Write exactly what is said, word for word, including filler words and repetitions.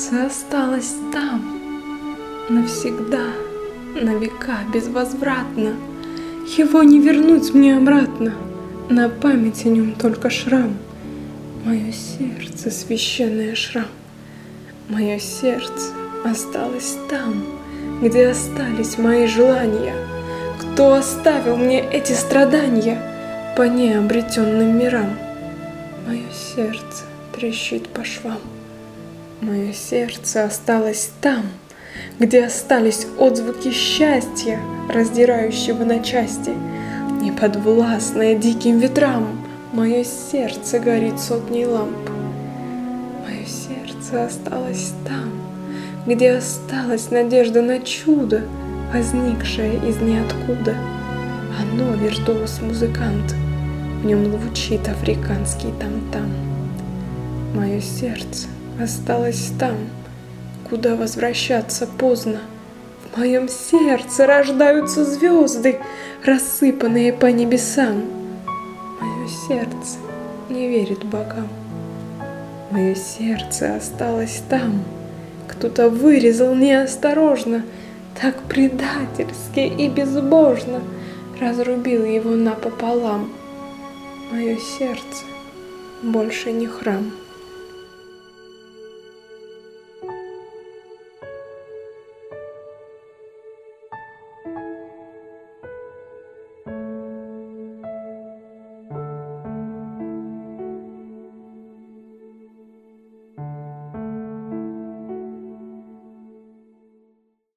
сердце осталось там, навсегда, на века безвозвратно. Его не вернуть мне обратно, на память о нем только шрам. Мое сердце, священный шрам, мое сердце осталось там, где остались мои желания. Кто оставил мне эти страдания по необретенным мирам? Мое сердце трещит по швам. Мое сердце осталось там, где остались отзвуки счастья, раздирающего на части. Неподвластное диким ветрам, мое сердце горит сотней ламп. Мое сердце осталось там, где осталась надежда на чудо, возникшее из ниоткуда. Оно виртуоз-музыкант, в нем звучит африканский там-там. Мое сердце осталось там, куда возвращаться поздно. В моем сердце рождаются звезды, рассыпанные по небесам. Мое сердце не верит богам. Мое сердце осталось там, кто-то вырезал неосторожно, так предательски и безбожно разрубил его напополам. Мое сердце больше не храм.